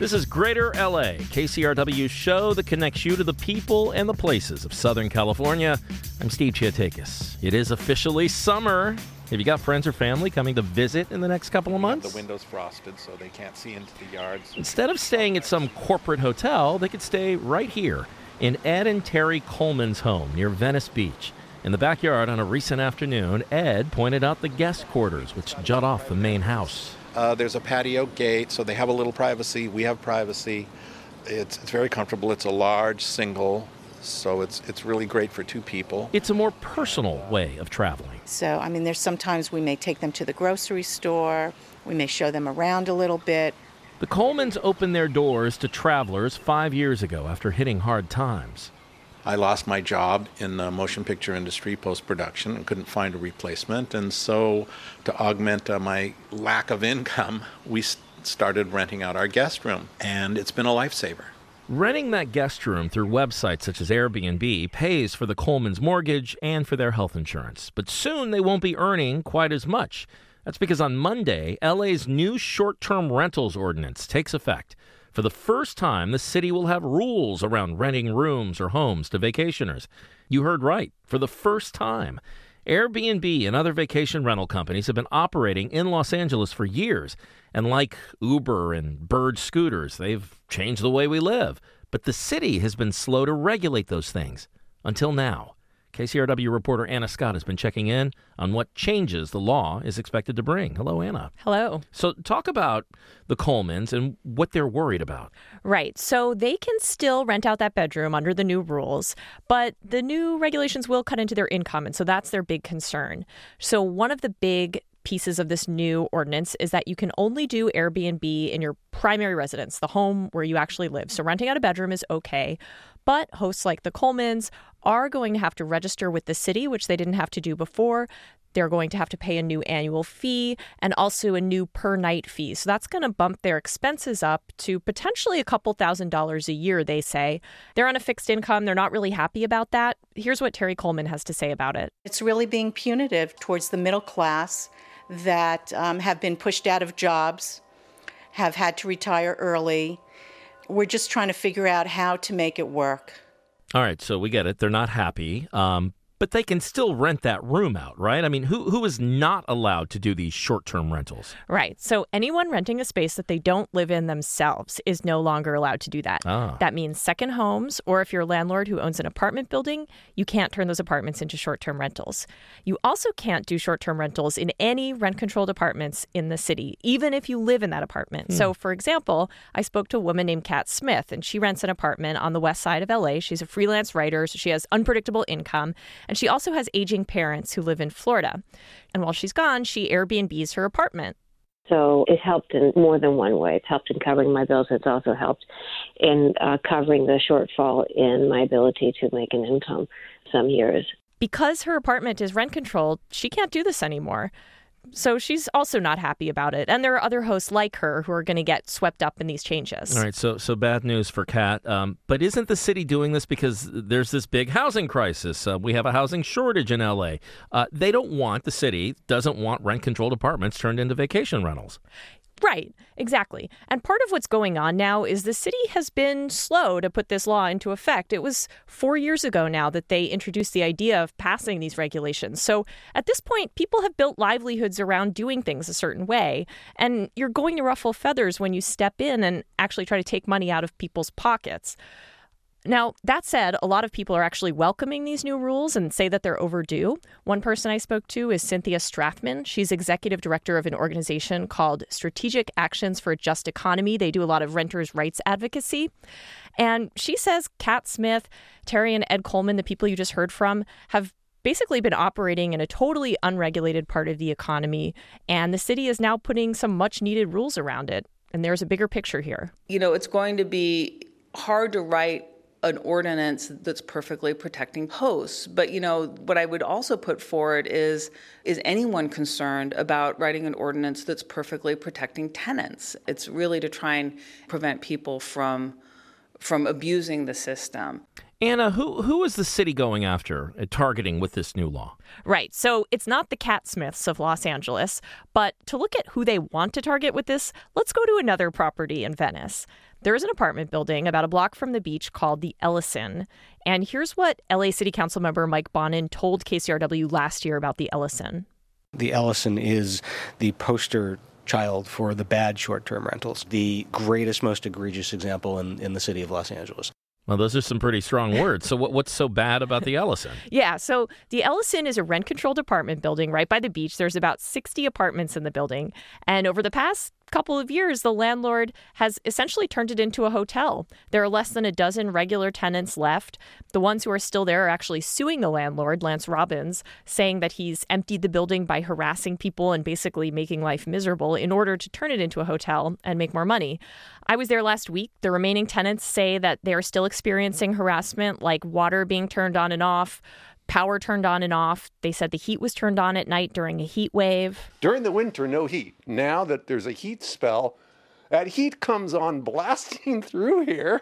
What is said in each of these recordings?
This is Greater LA, KCRW's show that connects you to the people and the places of Southern California. I'm Steve Chiatakis. It is officially summer. Have you got friends or family coming to visit in the next couple of months? The windows frosted so they can't see into the yards. Instead of staying at some corporate hotel, they could stay right here in Ed and Terry Coleman's home near Venice Beach. In the backyard on a recent afternoon, Ed pointed out the guest quarters, which jut off the main house. There's a patio gate, so they have a little privacy. We have privacy. It's very comfortable. It's a large single, so it's really great for two people. It's a more personal way of traveling. So, there's sometimes we may take them to the grocery store. We may show them around a little bit. The Colemans opened their doors to travelers 5 years ago after hitting hard times. I lost my job in the motion picture industry post-production and couldn't find a replacement. And so to augment my lack of income, we started renting out our guest room. And it's been a lifesaver. Renting that guest room through websites such as Airbnb pays for the Colemans' mortgage and for their health insurance. But soon they won't be earning quite as much. That's because on Monday, LA's new short-term rentals ordinance takes effect. For the first time, the city will have rules around renting rooms or homes to vacationers. You heard right. For the first time. Airbnb and other vacation rental companies have been operating in Los Angeles for years. And like Uber and Bird scooters, they've changed the way we live. But the city has been slow to regulate those things until now. KCRW reporter Anna Scott has been checking in on what changes the law is expected to bring. Hello, Anna. Hello. So talk about the Colemans and what they're worried about. Right. So they can still rent out that bedroom under the new rules, but the new regulations will cut into their income. And so that's their big concern. So one of the big pieces of this new ordinance is that you can only do Airbnb in your primary residence, the home where you actually live. So renting out a bedroom is okay. But hosts like the Colemans are going to have to register with the city, which they didn't have to do before. They're going to have to pay a new annual fee and also a new per night fee. So that's going to bump their expenses up to potentially a couple $1,000s a year, they say. They're on a fixed income. They're not really happy about that. Here's what Terry Coleman has to say about it. It's really being punitive towards the middle class that have been pushed out of jobs, have had to retire early. We're just trying to figure out how to make it work. All right, so we get it. They're not happy, but they can still rent that room out, right? Who is not allowed to do these short-term rentals? Right. So anyone renting a space that they don't live in themselves is no longer allowed to do that. That means second homes, or if you're a landlord who owns an apartment building, you can't turn those apartments into short-term rentals. You also can't do short-term rentals in any rent-controlled apartments in the city, even if you live in that apartment. So, for example, I spoke to a woman named Kat Smith, and she rents an apartment on the west side of LA. She's a freelance writer, so she has unpredictable income. And she also has aging parents who live in Florida. And while she's gone, she Airbnbs her apartment. So it helped in more than one way. It's helped in covering my bills. It's also helped in covering the shortfall in my ability to make an income some years. Because her apartment is rent controlled, she can't do this anymore. So she's also not happy about it. And there are other hosts like her who are going to get swept up in these changes. All right, so bad news for Kat. But isn't the city doing this because there's this big housing crisis? We have a housing shortage in L.A. The city doesn't want rent-controlled apartments turned into vacation rentals. Right, exactly. And part of what's going on now is the city has been slow to put this law into effect. It was 4 years ago now that they introduced the idea of passing these regulations. So at this point, people have built livelihoods around doing things a certain way. And you're going to ruffle feathers when you step in and actually try to take money out of people's pockets. Now, that said, a lot of people are actually welcoming these new rules and say that they're overdue. One person I spoke to is Cynthia Strathman. She's executive director of an organization called Strategic Actions for a Just Economy. They do a lot of renters' rights advocacy. And she says Kat Smith, Terry and Ed Coleman, the people you just heard from, have basically been operating in a totally unregulated part of the economy. And the city is now putting some much needed rules around it. And there's a bigger picture here. It's going to be hard to write an ordinance that's perfectly protecting hosts. But, what I would also put forward is anyone concerned about writing an ordinance that's perfectly protecting tenants? It's really to try and prevent people from abusing the system. Anna, who is the city going after, targeting with this new law? Right. So it's not the Cat Smiths of Los Angeles, but to look at who they want to target with this, let's go to another property in Venice. There is an apartment building about a block from the beach called the Ellison. And here's what LA City Council member Mike Bonin told KCRW last year about the Ellison. The Ellison is the poster child for the bad short-term rentals, the greatest, most egregious example in the city of Los Angeles. Well, those are some pretty strong words. So what's so bad about the Ellison? Yeah, so the Ellison is a rent-controlled apartment building right by the beach. There's about 60 apartments in the building. And over the past couple of years, the landlord has essentially turned it into a hotel. There are less than a dozen regular tenants left. The ones who are still there are actually suing the landlord, Lance Robbins, saying that he's emptied the building by harassing people and basically making life miserable in order to turn it into a hotel and make more money. I was there last week. The remaining tenants say that they are still experiencing harassment, like water being turned on and off, power turned on and off. They said the heat was turned on at night during a heat wave. During the winter, no heat. Now that there's a heat spell, that heat comes on blasting through here.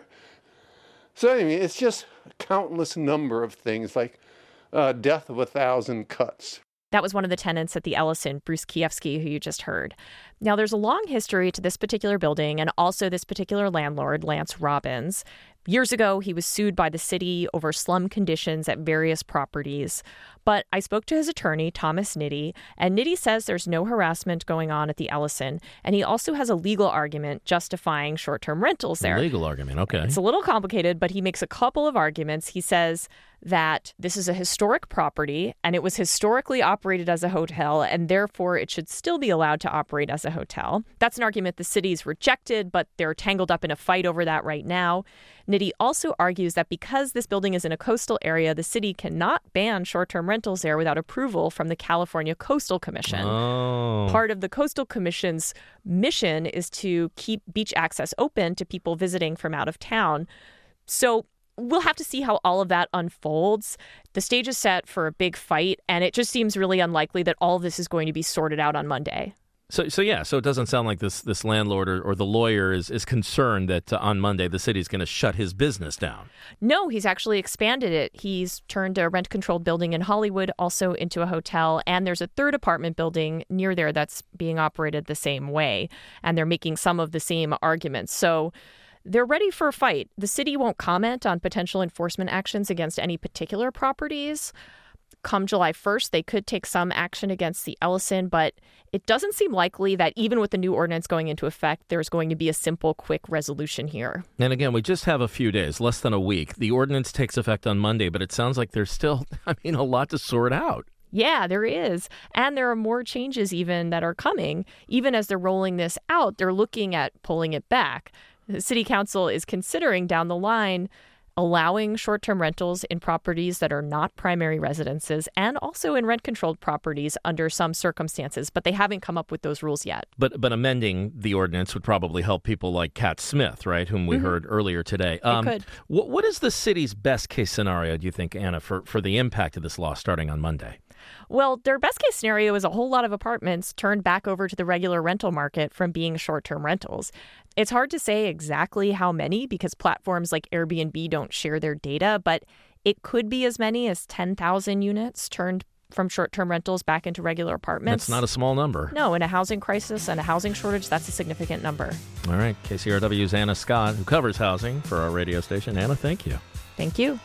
So anyway, it's just a countless number of things, like death of 1,000 cuts. That was one of the tenants at the Ellison, Bruce Kiefsky, who you just heard. Now, there's a long history to this particular building and also this particular landlord, Lance Robbins. Years ago, he was sued by the city over slum conditions at various properties. But I spoke to his attorney, Thomas Nitti, and Nitti says there's no harassment going on at the Ellison. And he also has a legal argument justifying short-term rentals there. Legal argument, okay. It's a little complicated, but he makes a couple of arguments. He says that this is a historic property and it was historically operated as a hotel, and therefore it should still be allowed to operate as a hotel. That's an argument the city's rejected, but they're tangled up in a fight over that right now. Nitti also argues that because this building is in a coastal area, the city cannot ban short-term rentals there without approval from the California Coastal Commission. Oh. Part of the Coastal Commission's mission is to keep beach access open to people visiting from out of town. So we'll have to see how all of that unfolds. The stage is set for a big fight, and it just seems really unlikely that all of this is going to be sorted out on Monday. So it doesn't sound like this landlord or the lawyer is concerned that on Monday the city's going to shut his business down. No, he's actually expanded it. He's turned a rent-controlled building in Hollywood also into a hotel, and there's a third apartment building near there that's being operated the same way, and they're making some of the same arguments. So they're ready for a fight. The city won't comment on potential enforcement actions against any particular properties. Come July 1st, they could take some action against the Ellison, but it doesn't seem likely that even with the new ordinance going into effect, there's going to be a simple, quick resolution here. And again, we just have a few days, less than a week. The ordinance takes effect on Monday, but it sounds like there's still, a lot to sort out. Yeah, there is. And there are more changes even that are coming. Even as they're rolling this out, they're looking at pulling it back. The city council is considering down the line allowing short-term rentals in properties that are not primary residences and also in rent-controlled properties under some circumstances, but they haven't come up with those rules yet. But amending the ordinance would probably help people like Cat Smith, right, whom we heard earlier today. It could. What is the city's best-case scenario, do you think, Anna, for the impact of this law starting on Monday? Well, their best-case scenario is a whole lot of apartments turned back over to the regular rental market from being short-term rentals. It's hard to say exactly how many because platforms like Airbnb don't share their data, but it could be as many as 10,000 units turned from short-term rentals back into regular apartments. That's not a small number. No, in a housing crisis and a housing shortage, that's a significant number. All right. KCRW's Anna Scott, who covers housing for our radio station. Anna, thank you. Thank you.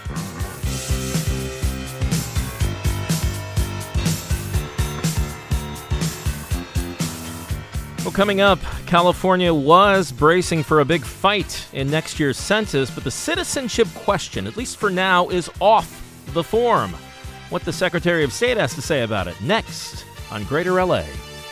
Well, coming up, California was bracing for a big fight in next year's census, but the citizenship question, at least for now, is off the form. What the Secretary of State has to say about it next on Greater LA.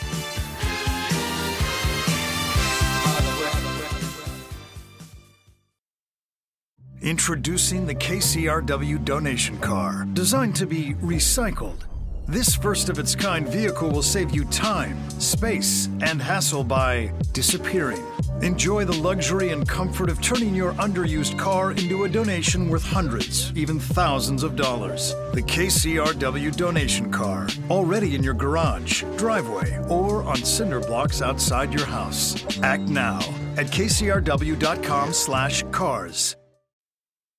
Introducing the KCRW donation car, designed to be recycled. This first-of-its-kind vehicle will save you time, space, and hassle by disappearing. Enjoy the luxury and comfort of turning your underused car into a donation worth hundreds, even thousands of dollars. The KCRW donation car, already in your garage, driveway, or on cinder blocks outside your house. Act now at kcrw.com/cars.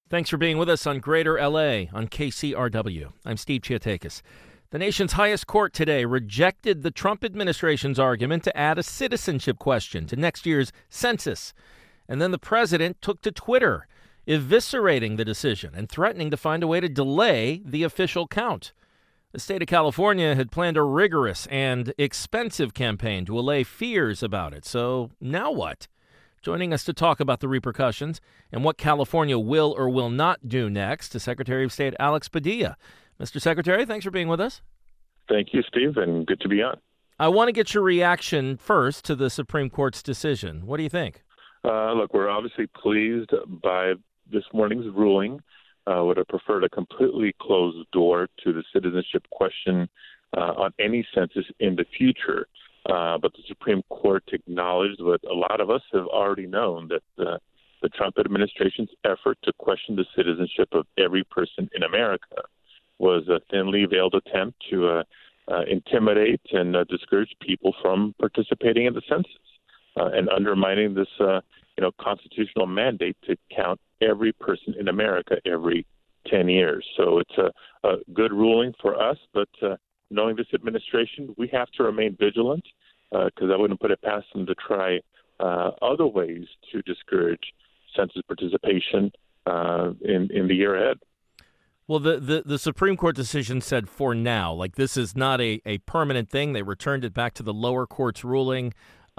Thanks for being with us on Greater LA on KCRW. I'm Steve Chiatakis. The nation's highest court today rejected the Trump administration's argument to add a citizenship question to next year's census. And then the president took to Twitter, eviscerating the decision and threatening to find a way to delay the official count. The state of California had planned a rigorous and expensive campaign to allay fears about it. So now what? Joining us to talk about the repercussions and what California will or will not do next is Secretary of State Alex Padilla. Mr. Secretary, thanks for being with us. Thank you, Steve, and good to be on. I want to get your reaction first to the Supreme Court's decision. What do you think? Look, we're obviously pleased by this morning's ruling. Would have preferred a completely closed door to the citizenship question on any census in the future. But the Supreme Court acknowledged what a lot of us have already known, that the Trump administration's effort to question the citizenship of every person in America was a thinly veiled attempt to intimidate and discourage people from participating in the census and undermining this constitutional mandate to count every person in America every 10 years. So it's a good ruling for us, but knowing this administration, we have to remain vigilant because I wouldn't put it past them to try other ways to discourage census participation in the year ahead. Well, the Supreme Court decision said for now, like this is not a permanent thing. They returned it back to the lower court's ruling.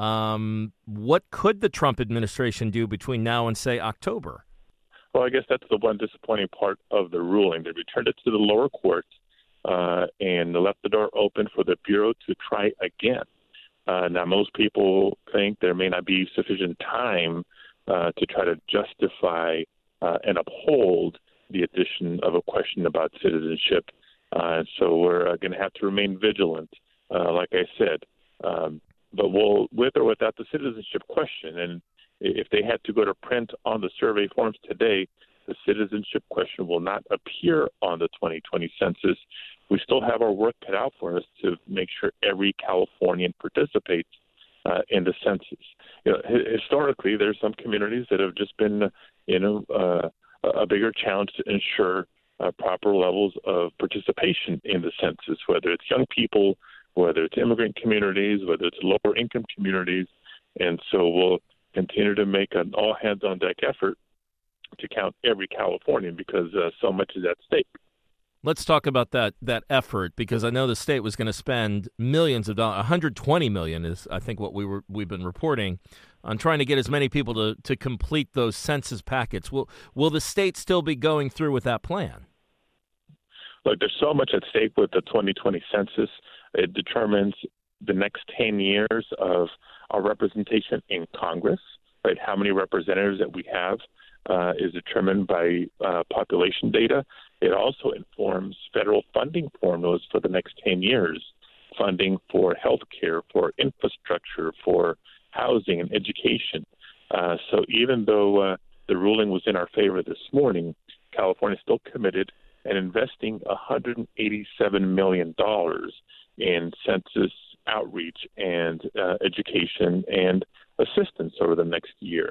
What could the Trump administration do between now and, say, October? Well, I guess that's the one disappointing part of the ruling. They returned it to the lower court and left the door open for the Bureau to try again. Now, most people think there may not be sufficient time to try to justify and uphold the addition of a question about citizenship. So we're going to have to remain vigilant, like I said. But we'll, with or without the citizenship question, and if they had to go to print on the survey forms today, the citizenship question will not appear on the 2020 census. We still have our work cut out for us to make sure every Californian participates in the census. Historically, there's some communities that have just been, a bigger challenge to ensure proper levels of participation in the census, whether it's young people, whether it's immigrant communities, whether it's lower income communities. And so we'll continue to make an all hands on deck effort to count every Californian because so much is at stake. Let's talk about that effort, because I know the state was going to spend millions of dollars. $120 million is, I think, what we've been reporting on trying to get as many people to complete those census packets. Will the state still be going through with that plan? Look, there's so much at stake with the 2020 census. It determines the next 10 years of our representation in Congress, right? How many representatives that we have is determined by population data. It also informs federal funding formulas for the next 10 years, funding for health care, for infrastructure, for housing and education. So even though the ruling was in our favor this morning, California is still committed and investing $187 million in census outreach and education and assistance over the next year.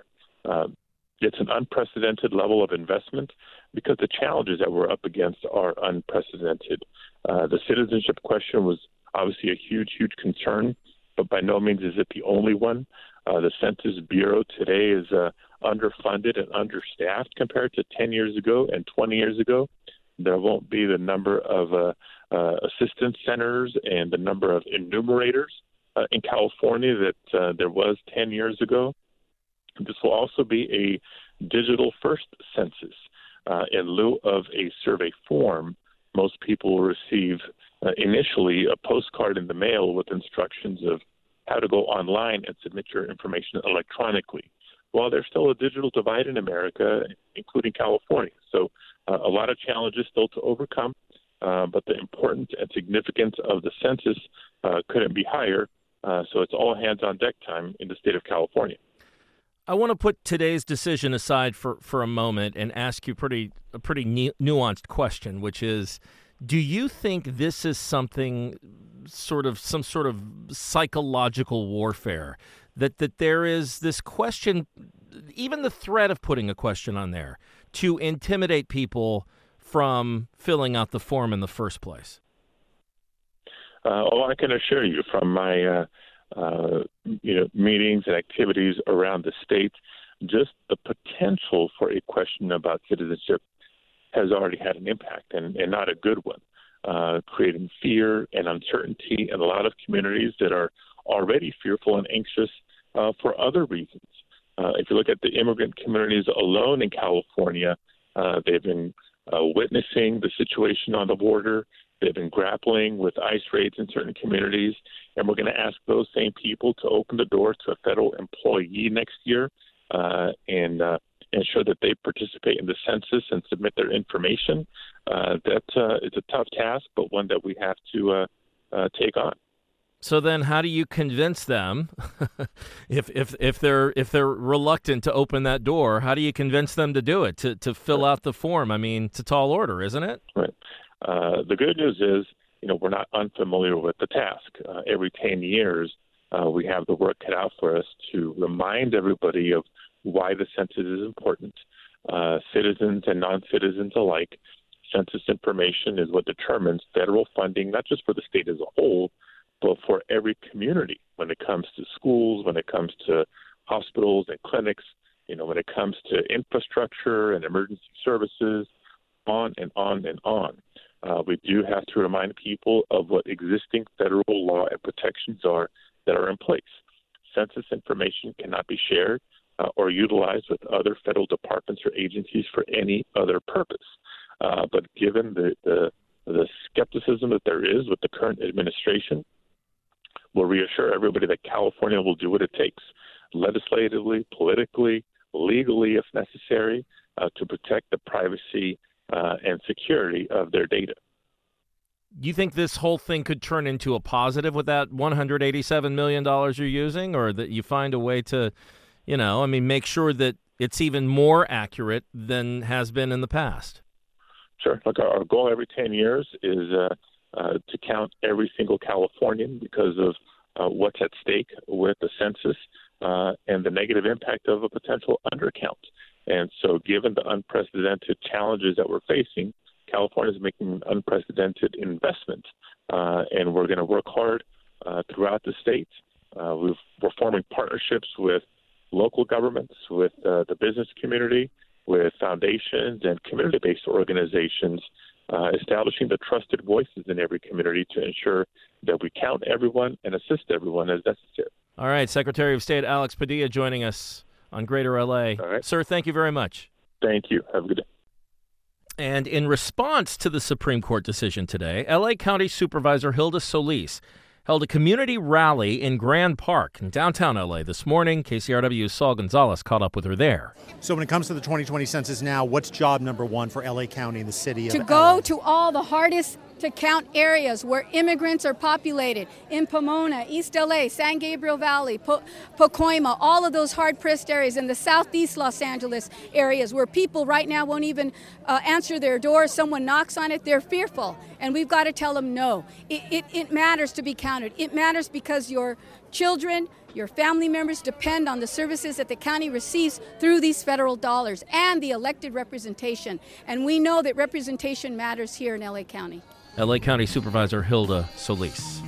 It's an unprecedented level of investment because the challenges that we're up against are unprecedented. The citizenship question was obviously a huge, huge concern, but by no means is it the only one. The Census Bureau today is underfunded and understaffed compared to 10 years ago and 20 years ago. There won't be the number of assistance centers and the number of enumerators in California that there was 10 years ago. This will also be a digital-first census. In lieu of a survey form, most people will receive initially a postcard in the mail with instructions of how to go online and submit your information electronically. Well, there's still a digital divide in America, including California. So a lot of challenges still to overcome, but the importance and significance of the census couldn't be higher. So it's all hands on deck time in the state of California. I want to put today's decision aside for a moment and ask you a pretty nuanced question, which is, do you think this is some sort of psychological warfare, that there is this question, even the threat of putting a question on there, to intimidate people from filling out the form in the first place? I can assure you from my meetings and activities around the state, just the potential for a question about citizenship has already had an impact, and not a good one, creating fear and uncertainty in a lot of communities that are already fearful and anxious for other reasons. If you look at the immigrant communities alone in California, they've been witnessing the situation on the border. They've been grappling with ICE raids in certain communities, and we're going to ask those same people to open the door to a federal employee next year and ensure that they participate in the census and submit their information. It's a tough task, but one that we have to take on. So then, how do you convince them if they're reluctant to open that door? How do you convince them to do it, to fill out the form? I mean, it's a tall order, isn't it? Right. The good news is, we're not unfamiliar with the task. Every 10 years, we have the work cut out for us to remind everybody of why the census is important. Citizens and non-citizens alike, census information is what determines federal funding, not just for the state as a whole, but for every community when it comes to schools, when it comes to hospitals and clinics, when it comes to infrastructure and emergency services, on and on and on. We do have to remind people of what existing federal law and protections are that are in place. Census information cannot be shared or utilized with other federal departments or agencies for any other purpose. But given the skepticism that there is with the current administration, we'll reassure everybody that California will do what it takes, legislatively, politically, legally, if necessary, to protect the privacy and security of their data. Do you think this whole thing could turn into a positive with that $187 million you're using, or that you find a way to, make sure that it's even more accurate than has been in the past? Sure. Look, our goal every 10 years is to count every single Californian because of what's at stake with the census and the negative impact of a potential undercount. And so given the unprecedented challenges that we're facing, California is making an unprecedented investment, and we're going to work hard throughout the state. We're forming partnerships with local governments, with the business community, with foundations and community-based organizations, establishing the trusted voices in every community to ensure that we count everyone and assist everyone as necessary. All right, Secretary of State Alex Padilla joining us on Greater LA. All right. Sir, thank you very much. Thank you. Have a good day. And in response to the Supreme Court decision today, LA County Supervisor Hilda Solis held a community rally in Grand Park in downtown LA this morning. KCRW's Saul Gonzalez caught up with her there. So when it comes to the 2020 census now, what's job number one for LA County and the city of LA? To go to all the hardest to count areas where immigrants are populated, in Pomona, East LA, San Gabriel Valley, Pacoima, all of those hard-pressed areas, in the southeast Los Angeles areas where people right now won't even answer their door. Someone knocks on it, they're fearful. And we've got to tell them no. It matters to be counted. It matters because your children, your family members depend on the services that the county receives through these federal dollars and the elected representation. And we know that representation matters here in LA County. LA County Supervisor Hilda Solis.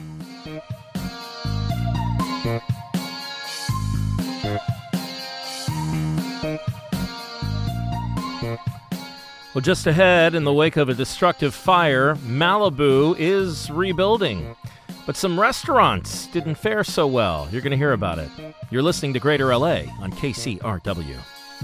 Well, just ahead, in the wake of a destructive fire, Malibu is rebuilding. But some restaurants didn't fare so well. You're going to hear about it. You're listening to Greater LA on KCRW.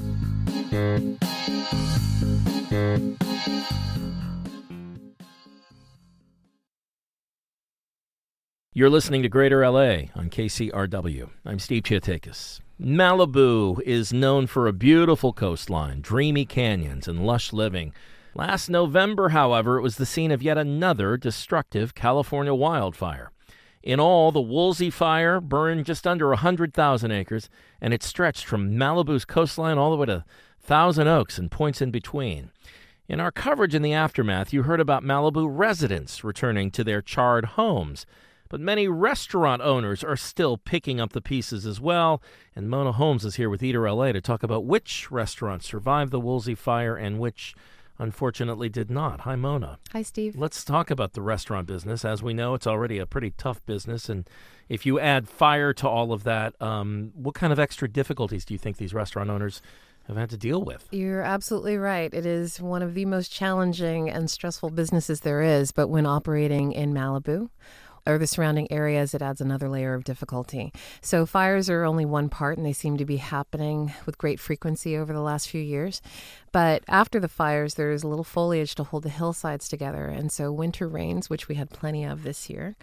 You're listening to Greater LA on KCRW. I'm Steve Chiatakis. Malibu is known for a beautiful coastline, dreamy canyons, and lush living. Last November, however, it was the scene of yet another destructive California wildfire. In all, the Woolsey Fire burned just under 100,000 acres, and it stretched from Malibu's coastline all the way to Thousand Oaks and points in between. In our coverage in the aftermath, you heard about Malibu residents returning to their charred homes. But many restaurant owners are still picking up the pieces as well. And Mona Holmes is here with Eater LA to talk about which restaurants survived the Woolsey fire and which unfortunately did not. Hi, Mona. Hi, Steve. Let's talk about the restaurant business. As we know, it's already a pretty tough business. And if you add fire to all of that, what kind of extra difficulties do you think these restaurant owners have had to deal with? You're absolutely right. It is one of the most challenging and stressful businesses there is. But when operating in Malibu or the surrounding areas, it adds another layer of difficulty. So fires are only one part, and they seem to be happening with great frequency over the last few years. But after the fires, there's a little foliage to hold the hillsides together. And so winter rains, which we had plenty of this year,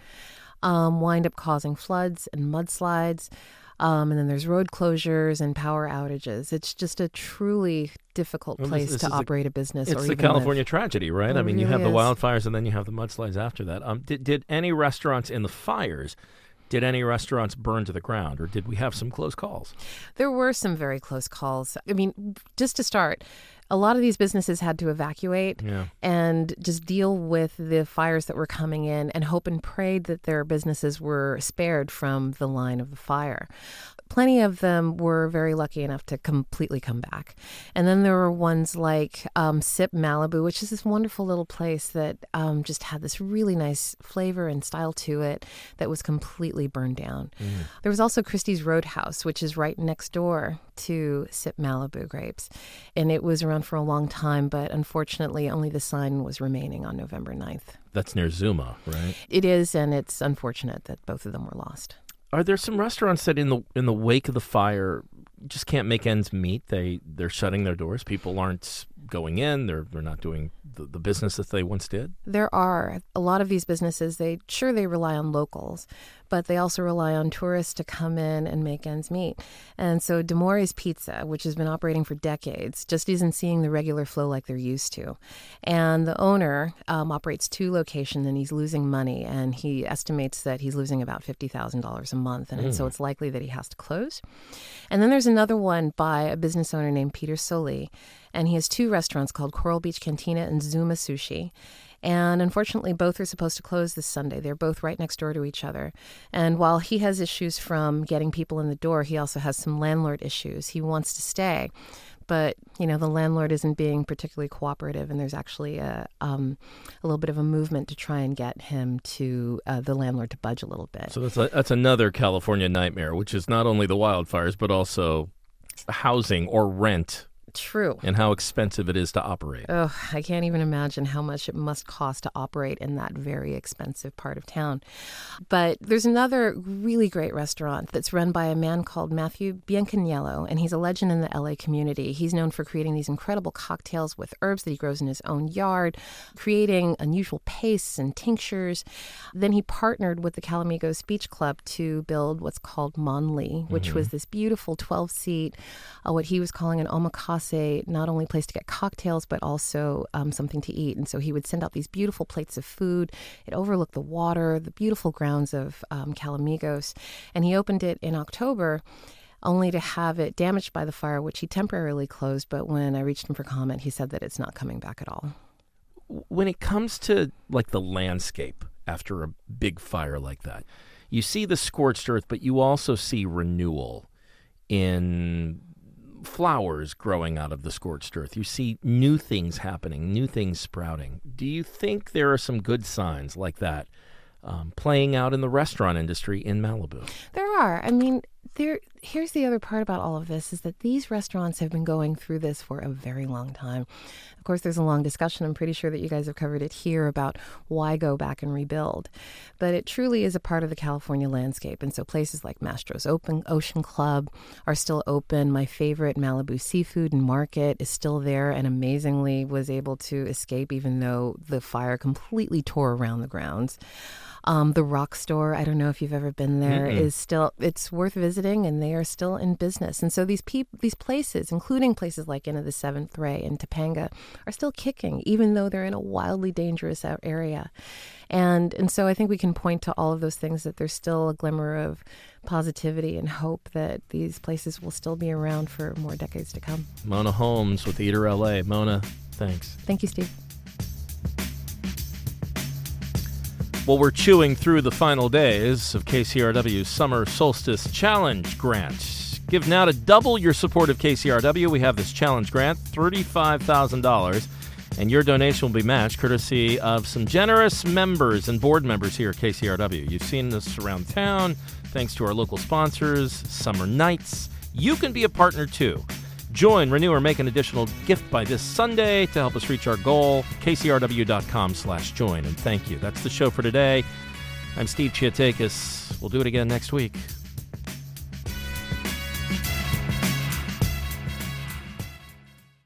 wind up causing floods and mudslides. And then there's road closures and power outages. It's just a truly difficult place to operate a business. It's the California tragedy, right? I mean, you have the wildfires and then you have the mudslides after that. Did any restaurants in the fires, did any restaurants burn to the ground, or did we have some close calls? There were some very close calls. I mean, just to start, a lot of these businesses had to evacuate and just deal with the fires that were coming in and hope and prayed that their businesses were spared from the line of the fire. Plenty of them were very lucky enough to completely come back. And then there were ones like Sip Malibu, which is this wonderful little place that just had this really nice flavor and style to it that was completely burned down. There was also Christie's Roadhouse, which is right next door to Sip Malibu Grapes. And it was around for a long time, but unfortunately only the sign was remaining on November 9th. That's near Zuma, right? It is, and it's unfortunate that both of them were lost. Are there some restaurants that in the wake of the fire just can't make ends meet? They're shutting their doors. People aren't going in. They're not doing the business that they once did? There are. A lot of these businesses, they rely on locals, but they also rely on tourists to come in and make ends meet. And so D'Amore's Pizza, which has been operating for decades, just isn't seeing the regular flow like they're used to. And the owner operates 2 locations, and he's losing money, and he estimates that he's losing about $50,000 a month, and so it's likely that he has to close. And then there's another one by a business owner named Peter Soli, and he has 2 restaurants called Coral Beach Cantina and Zuma Sushi. And unfortunately, both are supposed to close this Sunday. They're both right next door to each other. And while he has issues from getting people in the door, he also has some landlord issues. He wants to stay, but, the landlord isn't being particularly cooperative, and there's actually a little bit of a movement to try and get him to, the landlord to budge a little bit. So that's another California nightmare, which is not only the wildfires, but also housing or rent. True. And how expensive it is to operate. Oh, I can't even imagine how much it must cost to operate in that very expensive part of town. But there's another really great restaurant that's run by a man called Matthew Biancaniello, and he's a legend in the LA community. He's known for creating these incredible cocktails with herbs that he grows in his own yard, creating unusual pastes and tinctures. Then he partnered with the Calamigos Beach Club to build what's called Monli, which was this beautiful 12-seat, what he was calling an omakase, not only place to get cocktails, but also something to eat. And so he would send out these beautiful plates of food. It overlooked the water, the beautiful grounds of Calamigos. And he opened it in October, only to have it damaged by the fire, which he temporarily closed. But when I reached him for comment, he said that it's not coming back at all. When it comes to the landscape after a big fire like that, you see the scorched earth, but you also see renewal in flowers growing out of the scorched earth. You see new things happening, new things sprouting. Do you think there are some good signs like that playing out in the restaurant industry in Malibu? There are. I mean, here's the other part about all of this is that these restaurants have been going through this for a very long time. Of course, there's a long discussion. I'm pretty sure that you guys have covered it here about why go back and rebuild. But it truly is a part of the California landscape. And so places like Mastro's Ocean Club are still open. My favorite Malibu Seafood and Market is still there and amazingly was able to escape even though the fire completely tore around the grounds. The Rock Store, I don't know if you've ever been there, is still, it's worth visiting, and they are still in business. And so these places, including places like Inn of the Seventh Ray and Topanga, are still kicking, even though they're in a wildly dangerous area. And so I think we can point to all of those things, that there's still a glimmer of positivity and hope that these places will still be around for more decades to come. Mona Holmes with Eater LA. Mona, thanks. Thank you, Steve. Well, we're chewing through the final days of KCRW's Summer Solstice Challenge Grant. Give now to double your support of KCRW. We have this challenge grant, $35,000, and your donation will be matched courtesy of some generous members and board members here at KCRW. You've seen this around town, thanks to our local sponsors, Summer Nights. You can be a partner, too. Join, renew, or make an additional gift by this Sunday to help us reach our goal. KCRW.com/join. And thank you. That's the show for today. I'm Steve Chiatakis. We'll do it again next week.